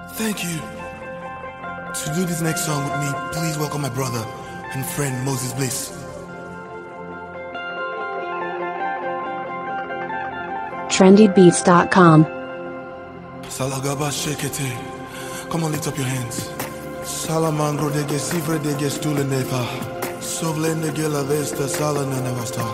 Thank you. To do this next song with me, please welcome my brother and friend Moses Bliss. trendybeats.com. Salagaba shekete. Come on, lift up your hands. Salamangro de gesivre de gestule neva. Sovlende gela vesta salana nevasta.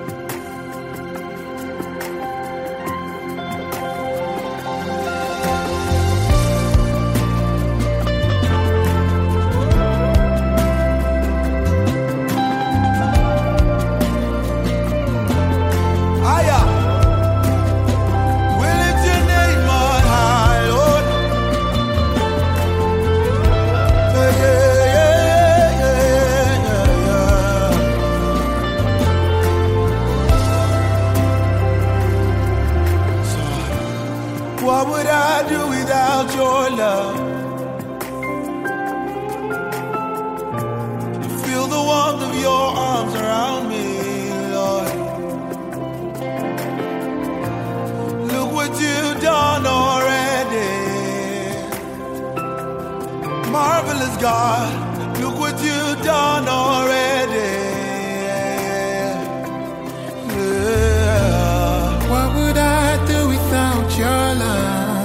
What would I do without your love? To feel the warmth of your arms around me, Lord. Look what you've done already. Marvelous God, look what you've done already. Yeah. What would I do without your love?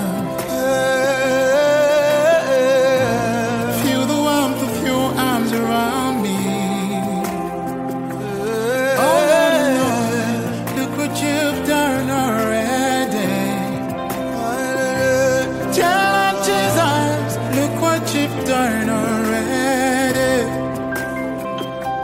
Feel the warmth of your arms around me. Oh Lord, look what you've done already. Tell Jesus, look what you've done already.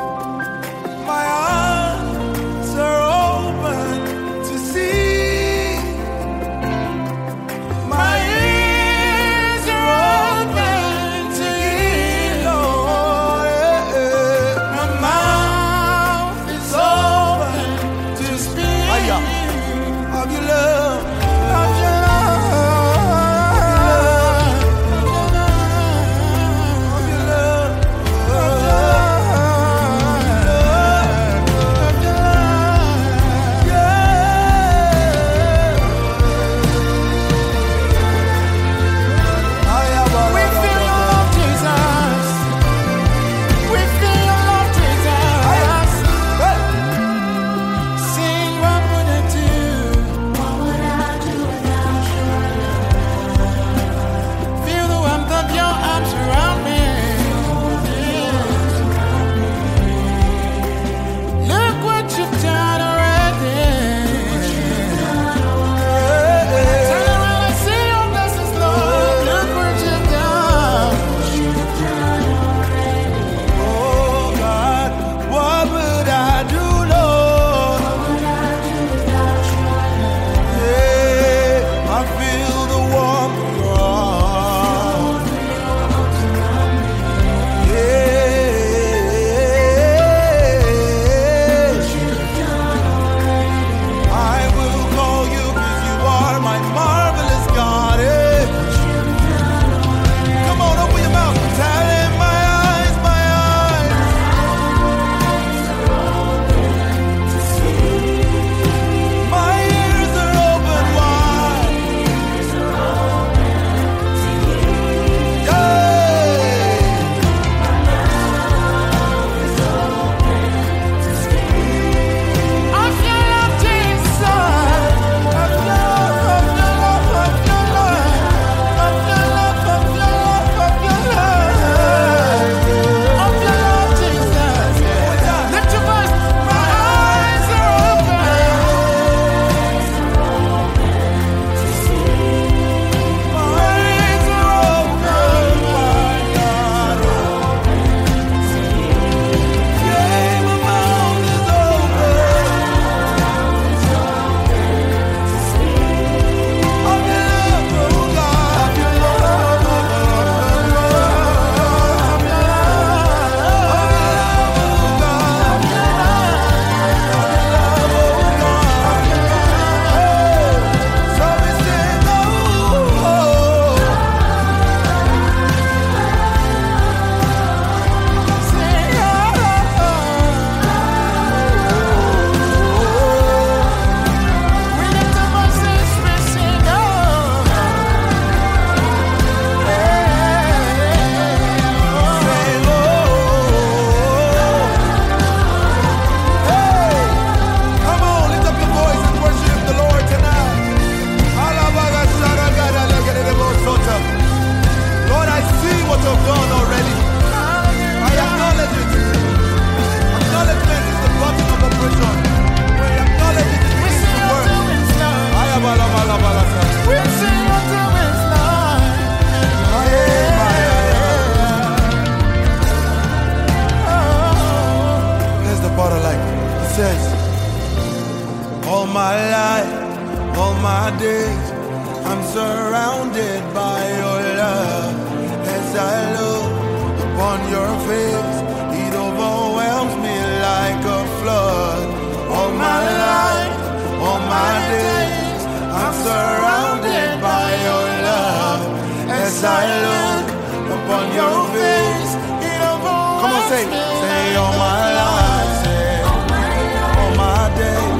surrounded by your love. As I look upon your face, it overwhelms me like a flood. All my life, all my days, I'm surrounded by your love. As I look upon your face, it overwhelms me. Come on, say all my life, say all my days.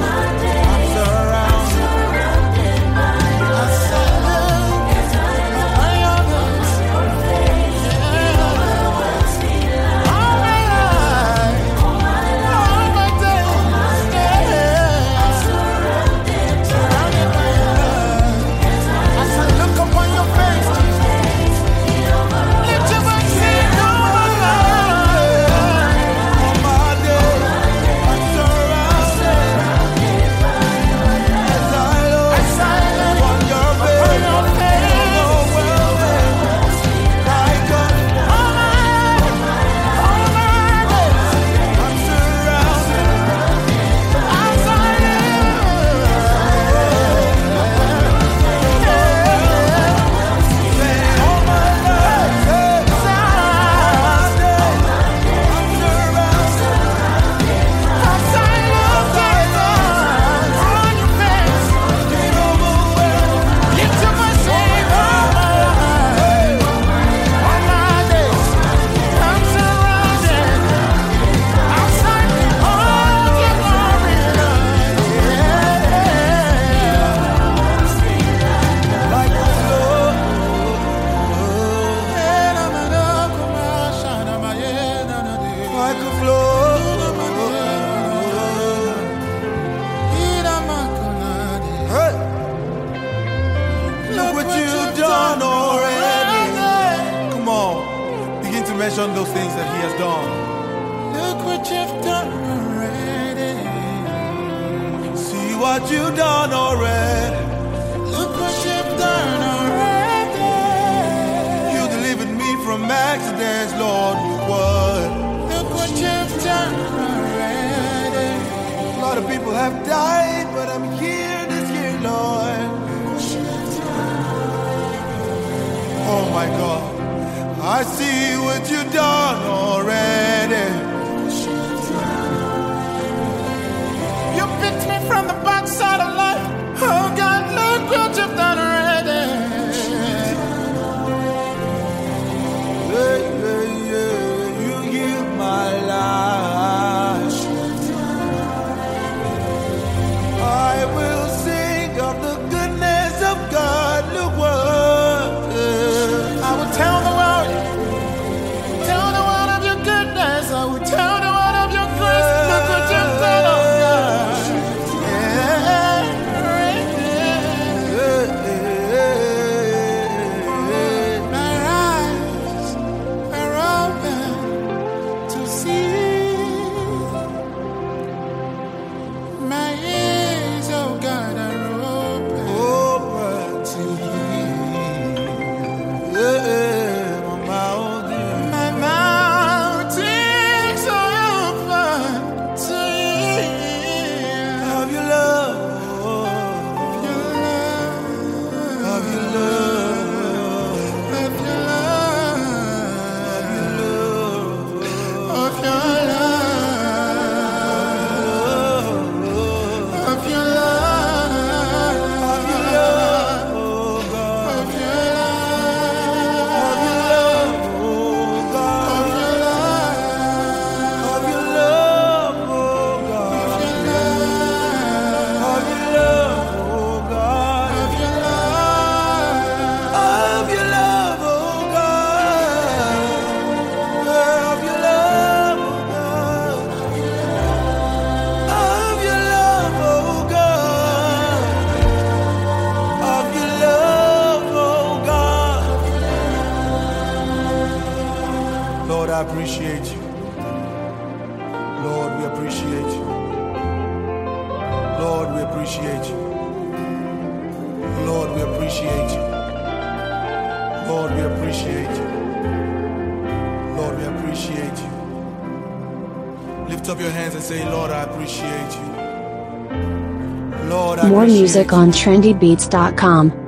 Mention those things that he has done. Look what you've done already. See what you've done already. Look what you've done already. You delivered me from accidents, Lord. What? Look what you've done already. A lot of people have died, but I'm here this year, Lord. Oh my God. I see what you've done already. You picked me from the backside of life. Oh God, look what you've done already. Yeah, yeah, yeah. You healed my life. I will sing of the goodness of God. Look what I will tell the world. I will tell the world of your grace. Look what you've done, oh God. My eyes are open to see. My ears, oh God, are open to hear. Lord, I appreciate you. Lord, we appreciate you. Lord, we appreciate you. Lord, we appreciate you. Lord, we appreciate you. Lord, we appreciate you. Lift up your hands and say, Lord, I appreciate you. Lord, I More appreciate music you. on trendybeats.com.